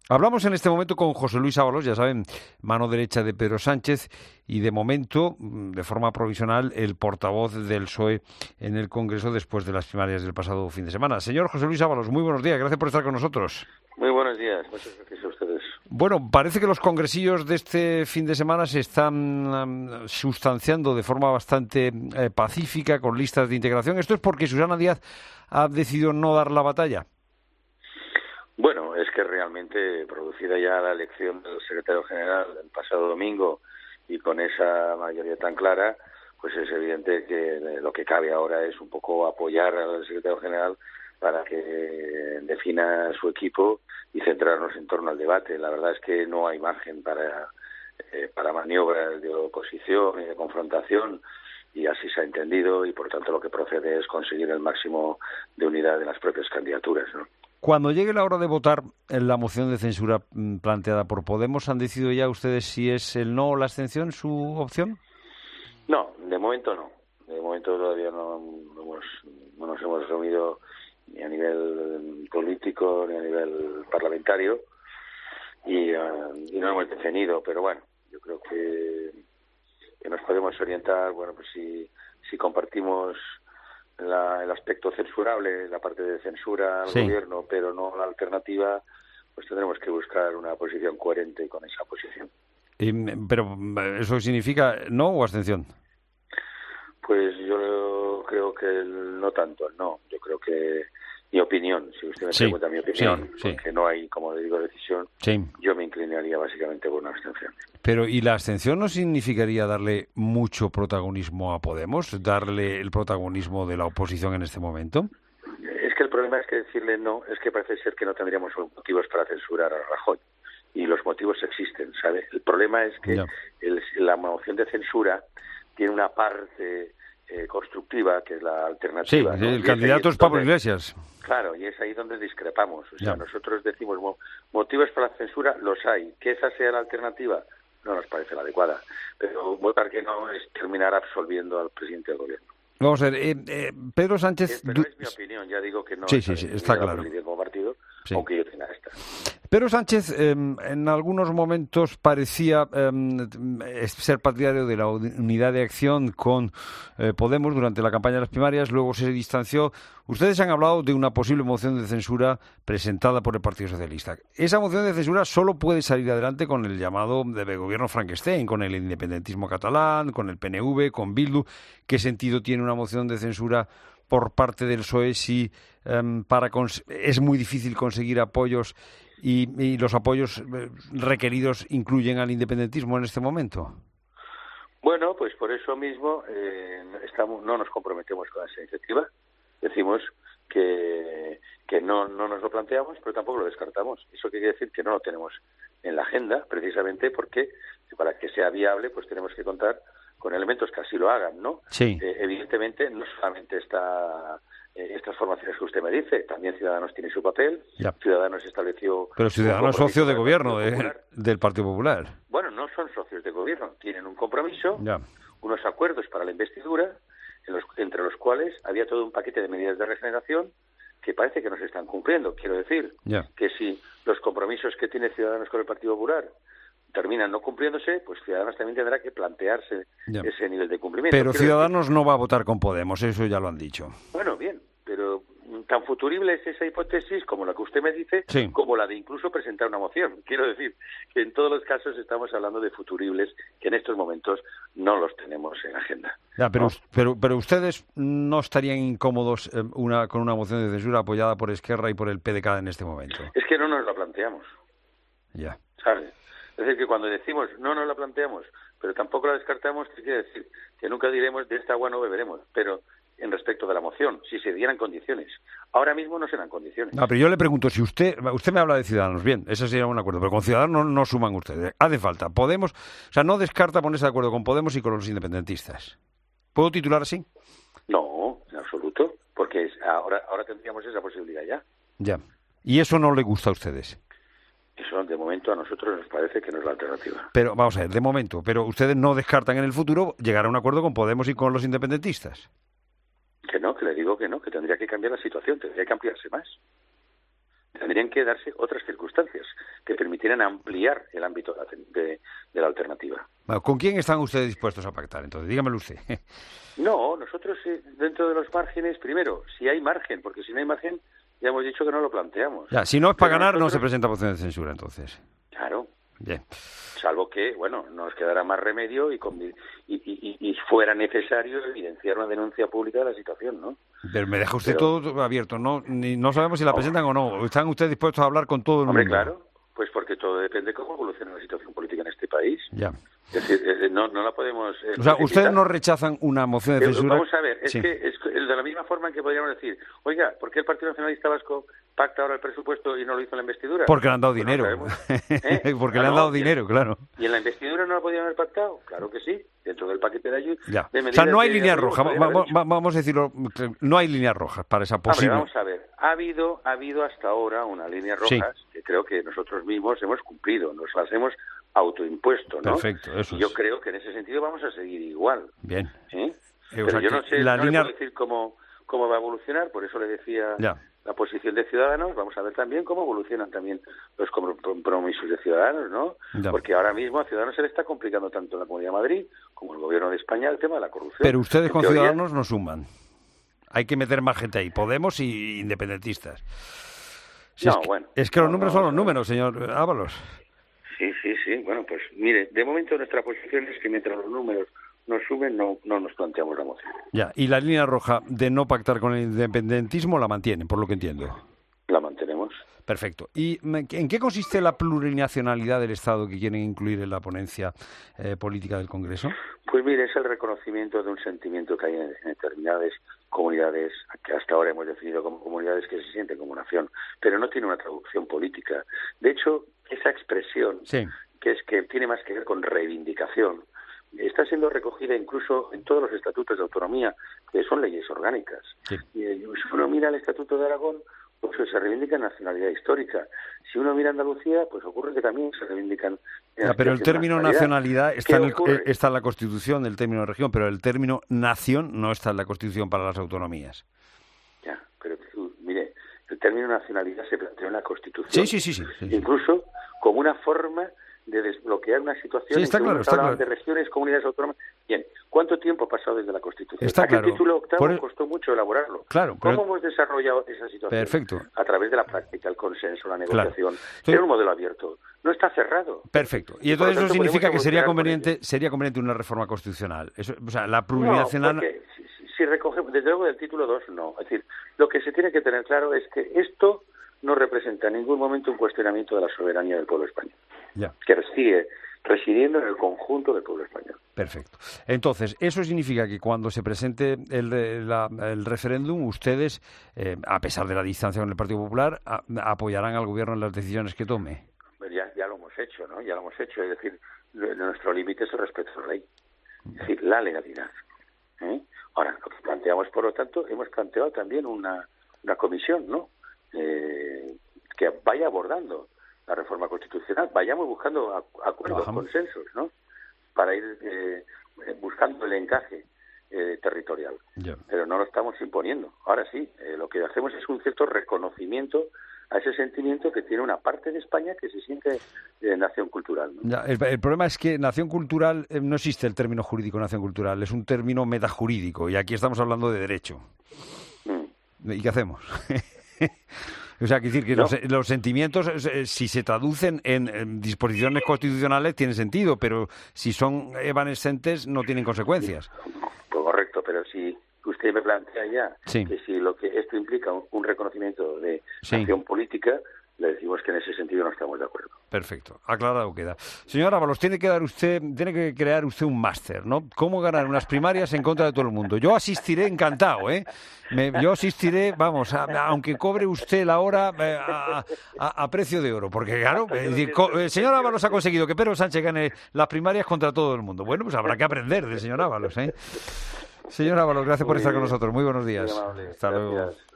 Hablamos en este momento con José Luis Ábalos, ya saben, mano derecha de Pedro Sánchez y de momento, de forma provisional, el portavoz del PSOE en el Congreso después de las primarias del pasado fin de semana. Señor José Luis Ábalos, muy buenos días, gracias por estar con nosotros. Muy buenos días, muchas gracias a ustedes. Bueno, parece que los congresillos de este fin de semana se están sustanciando de forma bastante pacífica, con listas de integración. ¿Esto es porque Susana Díaz ha decidido no dar la batalla? Bueno, es que realmente, producida ya la elección del secretario general el pasado domingo y con esa mayoría tan clara, pues es evidente que lo que cabe ahora es un poco apoyar al secretario general para que defina su equipo y centrarnos en torno al debate. La verdad es que no hay margen para maniobras de oposición y de confrontación, y así se ha entendido, y por tanto lo que procede es conseguir el máximo de unidad en las propias candidaturas, ¿no? Cuando llegue la hora de votar en la moción de censura planteada por Podemos, ¿han decidido ya ustedes si es el no o la abstención su opción? No, de momento no. De momento todavía no nos hemos reunido ni a nivel político ni a nivel parlamentario y no hemos definido, pero bueno, yo creo que nos podemos orientar, bueno, pues si compartimos el aspecto censurable, la parte de censura al gobierno, pero no la alternativa, pues tendremos que buscar una posición coherente con esa posición. Pero ¿eso significa no o abstención? Pues yo creo que no tanto el no. Yo creo que mi opinión, si usted me pregunta mi opinión, porque no hay, como le digo, decisión, yo me inclinaría básicamente por una abstención. Pero ¿y la abstención no significaría darle mucho protagonismo a Podemos? ¿Darle el protagonismo de la oposición en este momento? Es que el problema es que decirle no, es que parece ser que no tendríamos motivos para censurar a Rajoy. Y los motivos existen, ¿sabe? El problema es que la moción de censura tiene una parte constructiva, que es la alternativa. Sí, ¿no? El candidato es Pablo Iglesias. Claro, y es ahí donde discrepamos. O sea, nosotros decimos motivos para la censura, los hay. Que esa sea la alternativa no nos parece la adecuada. Pero votar que no es terminar absolviendo al presidente del gobierno. Vamos a ver, Pedro Sánchez... Pero es mi opinión, ya digo que no está claro. Como partido, aunque yo tenga esta. Pedro Sánchez en algunos momentos parecía ser partidario de la unidad de acción con Podemos durante la campaña de las primarias, luego se distanció. Ustedes han hablado de una posible moción de censura presentada por el Partido Socialista. Esa moción de censura solo puede salir adelante con el llamado de gobierno Frankenstein, con el independentismo catalán, con el PNV, con Bildu. ¿Qué sentido tiene una moción de censura por parte del PSOE si es muy difícil conseguir apoyos y los apoyos requeridos incluyen al independentismo en este momento? Bueno, pues por eso mismo no nos comprometemos con esa iniciativa. Decimos que no nos lo planteamos, pero tampoco lo descartamos. Eso quiere decir que no lo tenemos en la agenda, precisamente porque para que sea viable, pues tenemos que contar con elementos que así lo hagan, ¿no? Sí. Evidentemente, no solamente estas formaciones que usted me dice, también Ciudadanos tiene su papel. Ciudadanos estableció... Pero Ciudadanos es socio de gobierno del Partido Popular. Bueno, no son socios de gobierno, tienen un compromiso, unos acuerdos para la investidura, entre los cuales había todo un paquete de medidas de regeneración que parece que no se están cumpliendo. Quiero decir que si los compromisos que tiene Ciudadanos con el Partido Popular terminan no cumpliéndose, pues Ciudadanos también tendrá que plantearse ese nivel de cumplimiento. Pero Ciudadanos no va a votar con Podemos, eso ya lo han dicho. Bueno, bien, pero tan futurible es esa hipótesis como la que usted me dice, como la de incluso presentar una moción. Quiero decir que en todos los casos estamos hablando de futuribles que en estos momentos no los tenemos en agenda. Pero ustedes no estarían incómodos con una moción de censura apoyada por Esquerra y por el PDK en este momento. Es que no nos la planteamos. ¿Sabes? Es decir, que cuando decimos no nos la planteamos, pero tampoco la descartamos, ¿qué quiere decir? Que nunca diremos de esta agua no beberemos, pero en respecto de la moción, si se dieran condiciones. Ahora mismo no serán condiciones. Pero yo le pregunto, si usted me habla de Ciudadanos, bien, ese sería un acuerdo, pero con Ciudadanos no suman ustedes. Hace falta. Podemos, o sea, no descarta ponerse de acuerdo con Podemos y con los independentistas. ¿Puedo titular así? No, en absoluto, porque ahora tendríamos esa posibilidad ya. ¿Y eso no le gusta a ustedes? Eso, de momento, a nosotros nos parece que no es la alternativa. Pero, vamos a ver, de momento, pero ustedes no descartan en el futuro llegar a un acuerdo con Podemos y con los independentistas. Que no, que le digo que no, que tendría que cambiar la situación, tendría que ampliarse más. tendrían que darse otras circunstancias que permitieran ampliar el ámbito de la alternativa. Bueno, ¿con quién están ustedes dispuestos a pactar? Entonces, dígamelo usted. No, nosotros dentro de los márgenes, primero, si hay margen, porque si no hay margen, ya hemos dicho que no lo planteamos. Ya, si no es para ganar, nosotros... no se presenta moción de censura, entonces. Claro. Bien. Salvo que, bueno, nos quedará más remedio y fuera necesario evidenciar una denuncia pública de la situación, ¿no? Pero me deja usted todo abierto, ¿no? No sabemos si la presentan o no. ¿Están ustedes dispuestos a hablar con todo el mundo? Hombre, claro, pues porque todo depende de cómo evolucione la situación política en este país. Ya. Es decir, no la podemos... o sea, ustedes no rechazan una moción de censura. Vamos a ver, es que es de la misma forma en que podríamos decir, oiga, ¿por qué el Partido Nacionalista Vasco pacta ahora el presupuesto y no lo hizo en la investidura? Porque le han dado dinero. Porque le han dado dinero, claro. ¿Y en la investidura no lo podían haber pactado? Claro que sí, dentro del paquete de ayuda. O sea, no hay líneas rojas, vamos a decirlo, no hay líneas rojas para esa posible... Hombre, vamos a ver, ha habido hasta ahora unas líneas rojas que creo que nosotros mismos hemos cumplido, nos las hemos autoimpuesto, ¿no? Perfecto, eso y yo creo que en ese sentido vamos a seguir igual. Bien. Pero yo no sé, no le puedo decir cómo va a evolucionar, por eso le decía la posición de Ciudadanos, vamos a ver también cómo evolucionan también los compromisos de Ciudadanos, ¿no? Porque ahora mismo a Ciudadanos se le está complicando tanto en la Comunidad de Madrid como el Gobierno de España el tema de la corrupción. Pero ustedes con Ciudadanos no suman. Hay que meter más gente ahí, Podemos y independentistas. Es que los números son los números, señor Ábalos. Sí. Bueno, pues mire, de momento nuestra posición es que mientras los números nos suben, no nos planteamos la moción. Ya, y la línea roja de no pactar con el independentismo la mantienen, por lo que entiendo. La mantenemos. Perfecto. ¿Y en qué consiste la plurinacionalidad del Estado que quieren incluir en la ponencia política del Congreso? Pues mire, es el reconocimiento de un sentimiento que hay en determinadas comunidades, que hasta ahora hemos definido como comunidades que se sienten como nación, pero no tiene una traducción política. De hecho, esa expresión, que tiene más que ver con reivindicación, está siendo recogida incluso en todos los estatutos de autonomía, que son leyes orgánicas. Y si uno mira el Estatuto de Aragón, pues se reivindica nacionalidad histórica. Si uno mira Andalucía, pues ocurre que también se reivindican... pero el término nacionalidad está en la Constitución, el término región, pero el término nación no está en la Constitución para las autonomías. Ya, pero mire, el término nacionalidad se planteó en la Constitución. Sí. Incluso como una forma de desbloquear una situación en que uno hablaba de regiones, comunidades autónomas. Bien, ¿cuánto tiempo ha pasado desde la Constitución? Está claro. El título octavo costó mucho elaborarlo. Claro. ¿Cómo hemos desarrollado esa situación? Perfecto. A través de la práctica, el consenso, la negociación. Era un modelo abierto. No está cerrado. Perfecto. Y entonces eso significa que sería conveniente una reforma constitucional. Eso, o sea, la plurinacional... No, porque si recogemos, desde luego del título 2, no. Es decir, lo que se tiene que tener claro es que esto no representa en ningún momento un cuestionamiento de la soberanía del pueblo español. Que sigue residiendo en el conjunto del pueblo español. Perfecto. Entonces, eso significa que cuando se presente el referéndum, ustedes, a pesar de la distancia con el Partido Popular, apoyarán al Gobierno en las decisiones que tome. Ya lo hemos hecho, ¿no? Ya lo hemos hecho. Es decir, nuestro límite es el respeto a la ley. Es decir, la legalidad. Ahora, lo que planteamos, por lo tanto, hemos planteado también una comisión, ¿no? Que vaya abordando la reforma constitucional, vayamos buscando acuerdos, consensos, ¿no? Para ir buscando el encaje territorial. Pero no lo estamos imponiendo. Ahora sí, lo que hacemos es un cierto reconocimiento a ese sentimiento que tiene una parte de España que se siente nación cultural, ¿no? El problema es que nación cultural, no existe el término jurídico nación cultural, es un término metajurídico y aquí estamos hablando de derecho. ¿Y qué hacemos? O sea, quiere decir que los sentimientos, si se traducen en disposiciones constitucionales, tienen sentido, pero si son evanescentes, no tienen consecuencias. Pues correcto, pero si usted me plantea ya que si lo que esto implica un reconocimiento de acción política, le decimos que en ese sentido no estamos de acuerdo. Perfecto, aclarado queda. Señor Ábalos, tiene que crear usted un máster, ¿no? ¿Cómo ganar unas primarias en contra de todo el mundo? Yo asistiré encantado, ¿eh? Yo asistiré, vamos, aunque cobre usted la hora a precio de oro, porque claro, el señor Ábalos ha conseguido que Pedro Sánchez gane las primarias contra todo el mundo. Bueno, pues habrá que aprender del señor Ábalos, ¿eh? Señor Ábalos, gracias por estar con nosotros. Muy buenos días. Muy amable. Hasta luego.